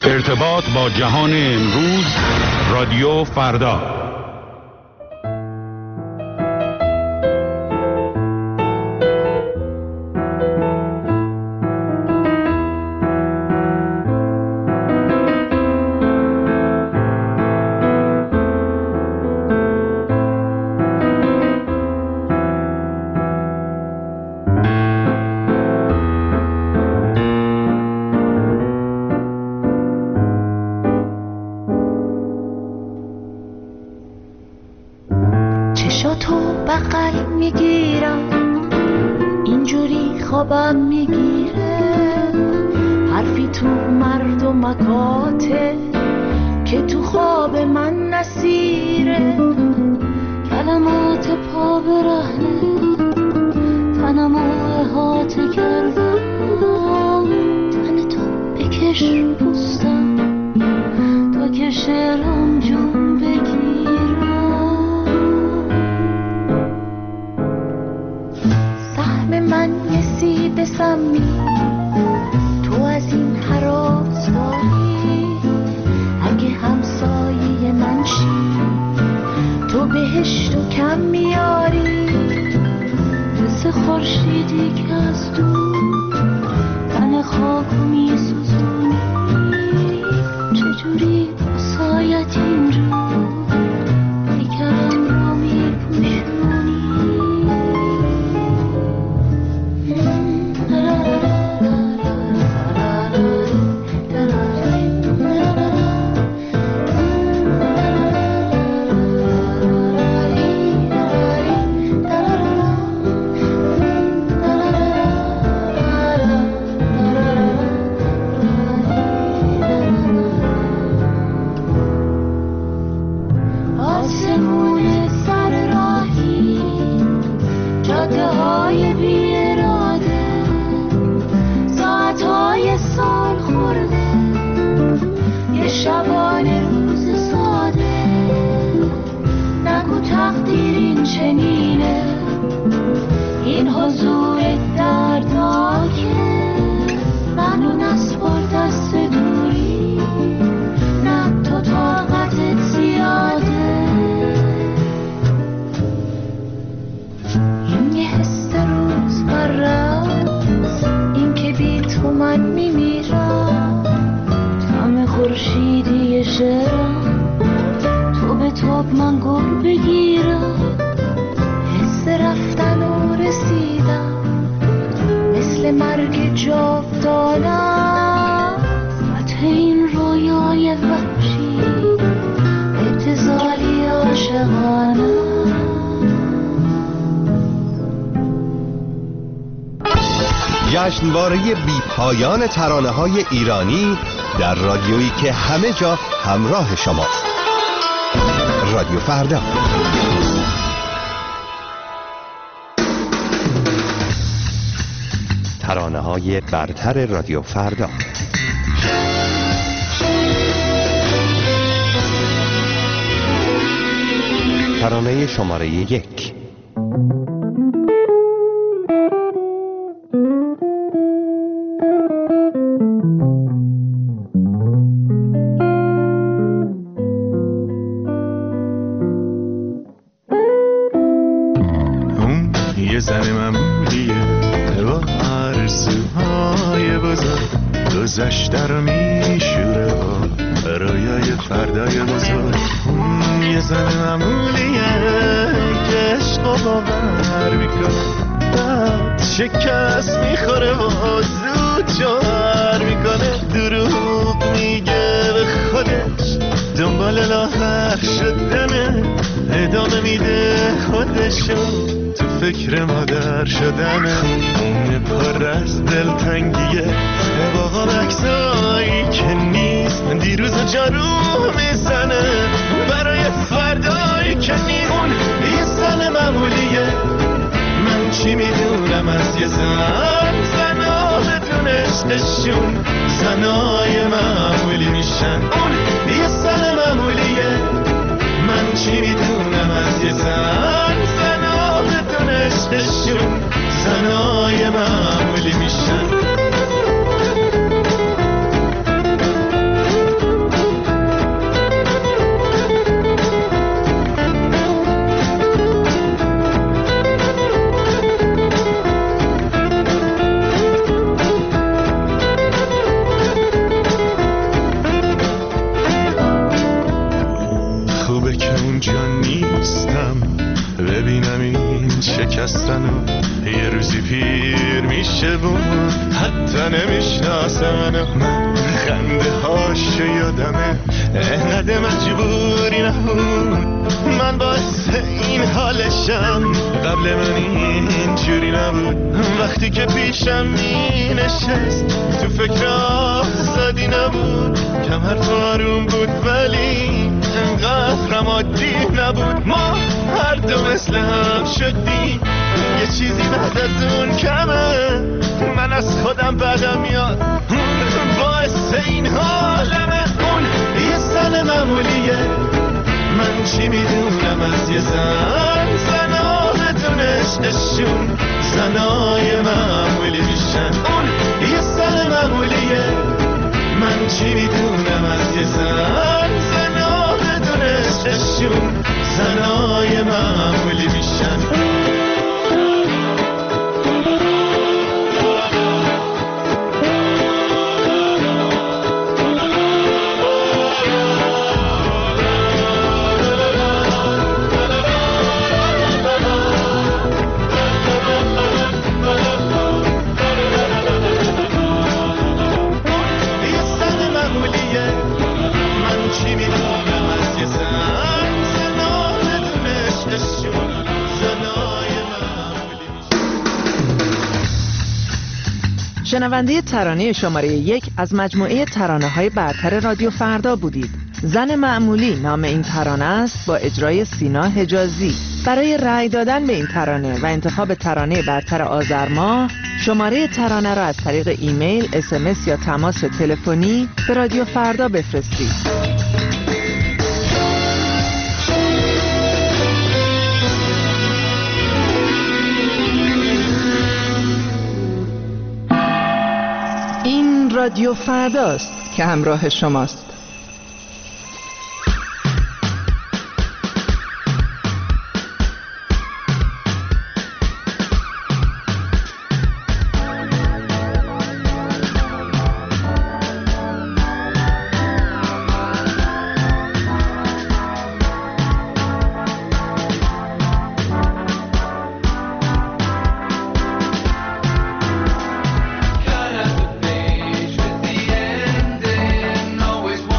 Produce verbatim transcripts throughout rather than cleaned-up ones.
ارتباط با جهان امروز، رادیو فردا. چشاتو بغل میگیرم، اینجوری خوابم میگیره، حرفی تو مردمکاته که تو خواب من نسیره، کلمات پا برهنه تنمو احاطه کردم، تن تو بکش پوستم تا که شعرم جون بگیرم، من یه سیب سمی تو از این حراس داری، اگه همسایه من شی تو بهشتو کم میاری، مثل خورشیدی که از دور تن خاکو میسوزونی، چجوری سایت اینجا پیکرم رو میپوشونی. تو به توب من گل بگیرم، حس رفتن و رسیدم مثل مرگ جاودانم، فتح این رویای وحشی ابتذالی عاشقانه. جشنواره بی پایان ترانه‌های ایرانی در رادیویی که همه جا همراه شماست. رادیو فردا. ترانه‌های برتر رادیو فردا. ترانه شماره یک. گذشته رو میشوره با رویای فردای بزرگ. اون یه زن معمولیه که عشق و باور میکنه، بعد شکست میخوره و زود جوهر میکنه، دروغ میگه به خودش دنبال لاغر شدنه، ادامه میده خودشو تو فکر مادر شدنه، اون پر از دلتنگیه باقا بکسایی که نیست، دیروز جارو میزنه برای فردایی که نیست. اون یه زن معمولیه، من چی میدونم از یه زن، زنها بدون عشقشون زنای معمولی میشن. اون یه زن معمولیه، من چی میدونم از یه زن، زنها بدون عشقشون زنای معمولی میشن. میشه بود حتی نمیشناسم من خنده هاش یادمه انقدر مجبوری نبود من باعث این حالشم قبل من اینجوری نبود وقتی که پیشم می نشست تو فکر آزادی نبود کم حرف آروم بود ولی انقدر عادی نبود ما هر دو مثل هم شدیم یه چیزی بعد از اون کمه من از خودم بدم میاد باعث این حالمه اون یه زن معمولیه من چی میدونم از یه زن زنها بدون عشقشون زنای معمولی میشن اون یه زن معمولیه من چی میدونم از یه زن زنها بدون عشقشون زنای معمولی میشن شنونده ترانه شماره یک از مجموعه ترانه‌های برتر رادیو فردا بودید. زن معمولی نام این ترانه است با اجرای سینا حجازی. برای رأی دادن به این ترانه و انتخاب ترانه برتر آذر ماه شماره ترانه را از طریق ایمیل، اس ام اس یا تماس تلفنی به رادیو فردا بفرستید. رادیو فرداست که همراه شماست. Always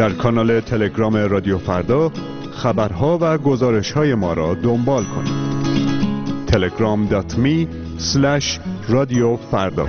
در کانال تلگرام رادیو فردا خبرها و گزارش‌های ما را دنبال کنید. تلگرام دات می اسلش رادیو فردا.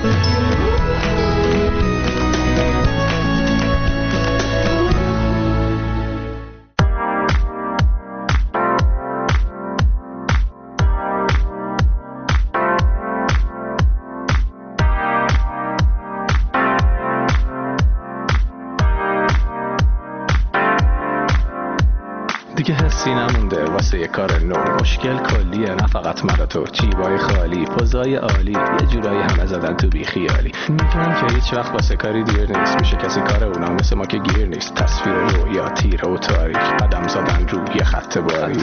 دیگه حسی نمونده واسه یه کار نو، مشکل کلیه نه فقط من و تو، جیبای خالی پوزای عالی، یه جورایی همه زدن تو بی خیالی، میگن که هیچ وقت واسه کاری دیر نیست، میشه کسی کار اونا مثل ما که گیر نیست، تصویر رویا تیره و تاریک، قدم زدن رو یه خط باریک،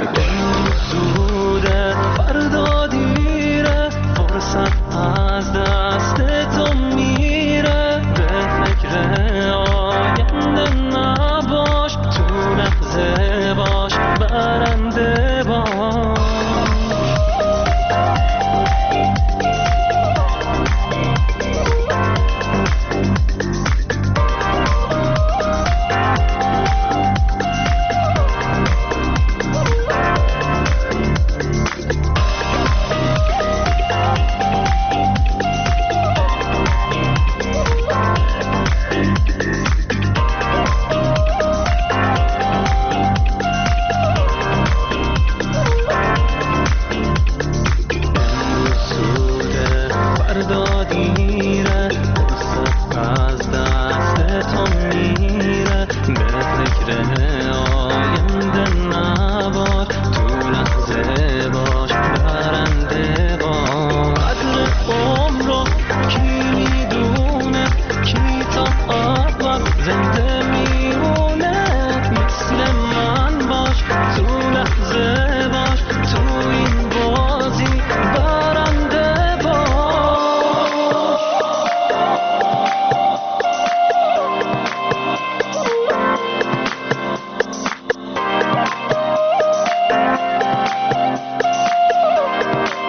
زوده فردا دیره، فرصت از دست تو میره، به فکر آینده نباش، تو لحظه باش برنده باش.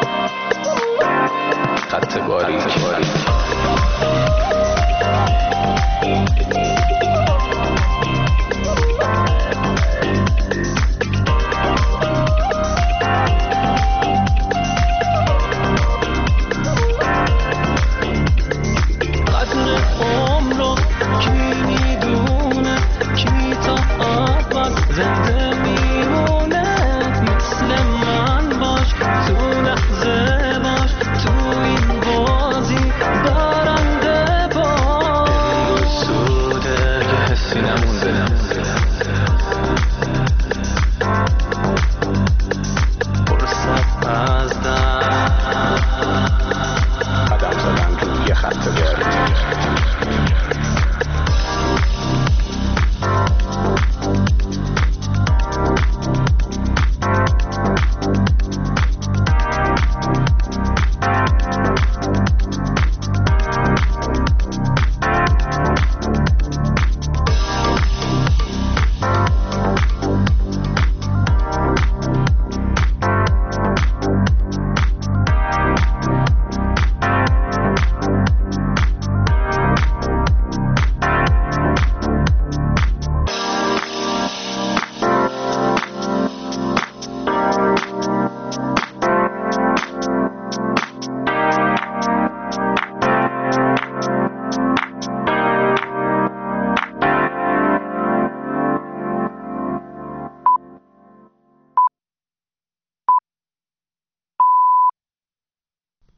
خط باریک.